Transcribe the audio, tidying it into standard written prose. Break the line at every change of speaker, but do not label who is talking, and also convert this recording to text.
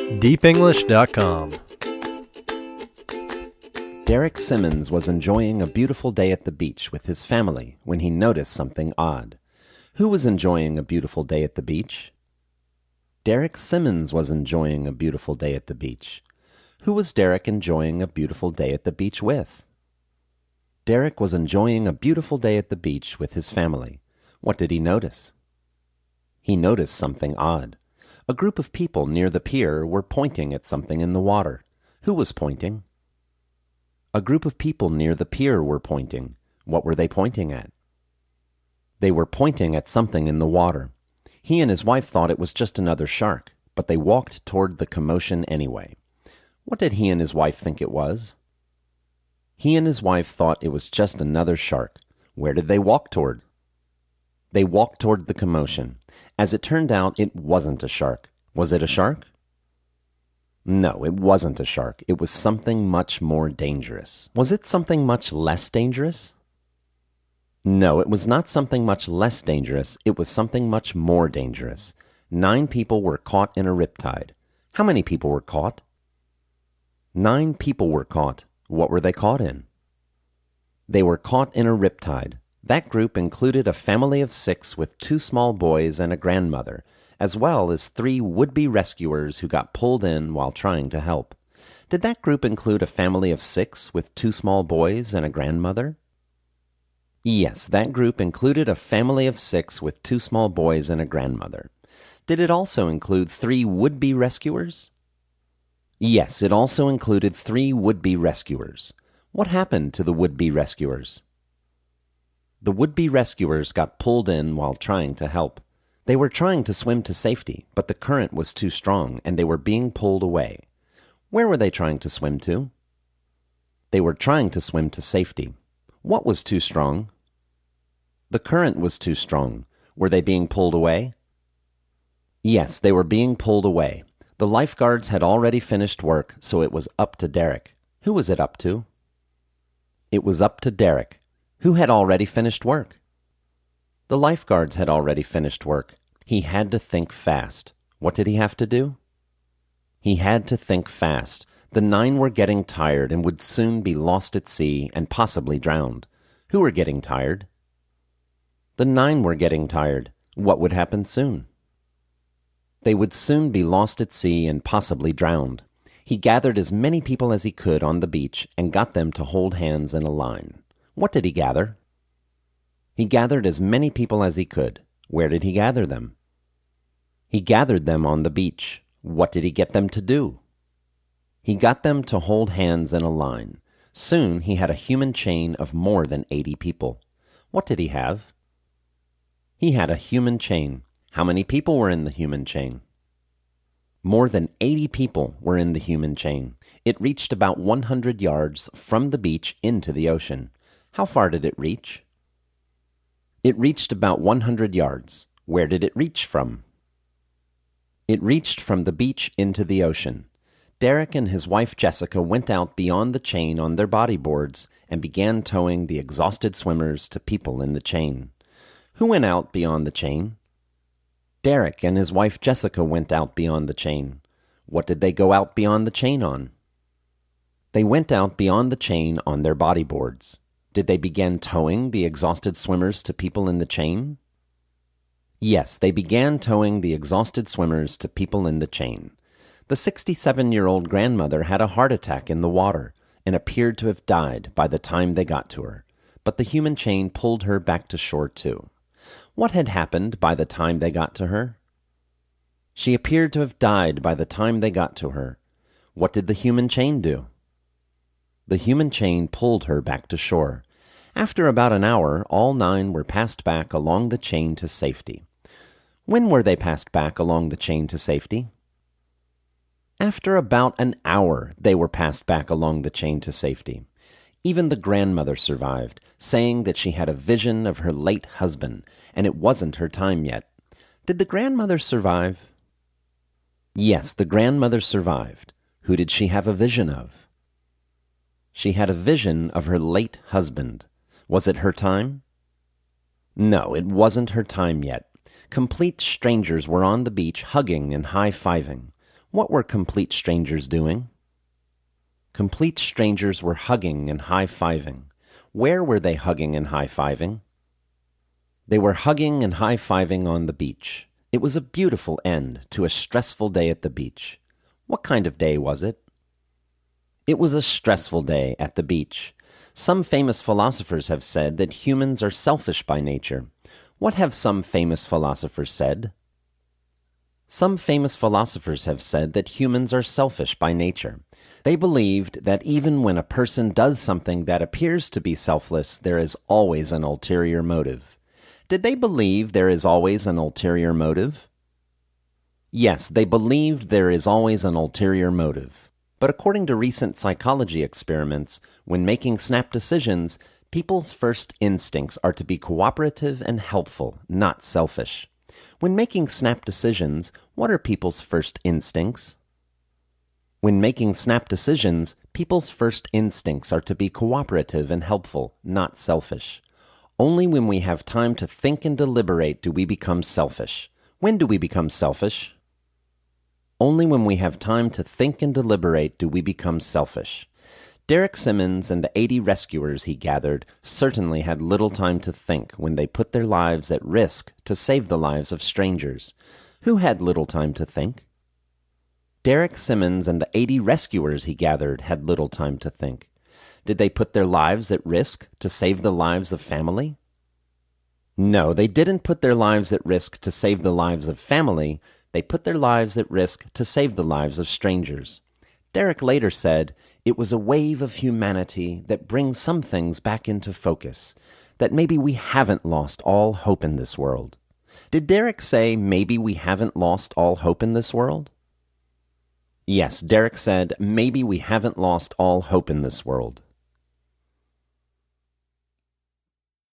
deepenglish.com.
Derek Simmons was enjoying a beautiful day at the beach with his family when he noticed something odd. Who was enjoying a beautiful day at the beach? Derek Simmons was enjoying a beautiful day at the beach. Who was Derek enjoying a beautiful day at the beach with? Derek was enjoying a beautiful day at the beach with his family. What did he notice? He noticed something odd. A group of people near the pier were pointing at something in the water. Who was pointing? A group of people near the pier were pointing. What were they pointing at? They were pointing at something in the water. He and his wife thought it was just another shark, but they walked toward the commotion anyway. What did he and his wife think it was? He and his wife thought it was just another shark. Where did they walk toward? They walked toward the commotion. As it turned out, it wasn't a shark. Was it a shark? No, it wasn't a shark. It was something much more dangerous. Was it something much less dangerous? No, it was not something much less dangerous. It was something much more dangerous. 9 people were caught in a riptide. How many people were caught? 9 people were caught. What were they caught in? They were caught in a riptide. That group included a family of 6 with 2 small boys and a grandmother, as well as 3 would-be rescuers who got pulled in while trying to help. Did that group include a family of 6 with 2 small boys and a grandmother? Yes, that group included a family of 6 with 2 small boys and a grandmother. Did it also include 3 would-be rescuers? Yes, it also included 3 would-be rescuers. What happened to the would-be rescuers? The would-be rescuers got pulled in while trying to help. They were trying to swim to safety, but the current was too strong and they were being pulled away. Where were they trying to swim to? They were trying to swim to safety. What was too strong? The current was too strong. Were they being pulled away? Yes, they were being pulled away. The lifeguards had already finished work, so it was up to Derek. Who was it up to? It was up to Derek. Who had already finished work? The lifeguards had already finished work. He had to think fast. What did he have to do? He had to think fast. The 9 were getting tired and would soon be lost at sea and possibly drowned. Who were getting tired? The 9 were getting tired. What would happen soon? They would soon be lost at sea and possibly drowned. He gathered as many people as he could on the beach and got them to hold hands in a line. What did he gather? He gathered as many people as he could. Where did he gather them? He gathered them on the beach. What did he get them to do? He got them to hold hands in a line. Soon he had a human chain of more than 80 people. What did he have? He had a human chain. How many people were in the human chain? More than 80 people were in the human chain. It reached about 100 yards from the beach into the ocean. How far did it reach? It reached about 100 yards. Where did it reach from? It reached from the beach into the ocean. Derek and his wife Jessica went out beyond the chain on their bodyboards and began towing the exhausted swimmers to people in the chain. Who went out beyond the chain? Derek and his wife Jessica went out beyond the chain. What did they go out beyond the chain on? They went out beyond the chain on their bodyboards. Did they begin towing the exhausted swimmers to people in the chain? Yes, they began towing the exhausted swimmers to people in the chain. The 67-year-old grandmother had a heart attack in the water and appeared to have died by the time they got to her, but the human chain pulled her back to shore too. What had happened by the time they got to her? She appeared to have died by the time they got to her. What did the human chain do? The human chain pulled her back to shore. After about an hour, all 9 were passed back along the chain to safety. When were they passed back along the chain to safety? After about an hour, they were passed back along the chain to safety. Even the grandmother survived, saying that she had a vision of her late husband, and it wasn't her time yet. Did the grandmother survive? Yes, the grandmother survived. Who did she have a vision of? She had a vision of her late husband. Was it her time? No, it wasn't her time yet. Complete strangers were on the beach hugging and high-fiving. What were complete strangers doing? Complete strangers were hugging and high-fiving. Where were they hugging and high-fiving? They were hugging and high-fiving on the beach. It was a beautiful end to a stressful day at the beach. What kind of day was it? It was a stressful day at the beach. Some famous philosophers have said that humans are selfish by nature. What have some famous philosophers said? Some famous philosophers have said that humans are selfish by nature. They believed that even when a person does something that appears to be selfless, there is always an ulterior motive. Did they believe there is always an ulterior motive? Yes, they believed there is always an ulterior motive. But according to recent psychology experiments, when making snap decisions, people's first instincts are to be cooperative and helpful, not selfish. When making snap decisions, what are people's first instincts? When making snap decisions, people's first instincts are to be cooperative and helpful, not selfish. Only when we have time to think and deliberate do we become selfish. When do we become selfish? Only when we have time to think and deliberate do we become selfish. Derek Simmons and the 80 rescuers he gathered certainly had little time to think when they put their lives at risk to save the lives of strangers. Who had little time to think? Derek Simmons and the 80 rescuers he gathered had little time to think. Did they put their lives at risk to save the lives of family? No, they didn't put their lives at risk to save the lives of family. They put their lives at risk to save the lives of strangers. Derek later said, "It was a wave of humanity that brings some things back into focus, that maybe we haven't lost all hope in this world." Did Derek say maybe we haven't lost all hope in this world? Yes, Derek said maybe we haven't lost all hope in this world.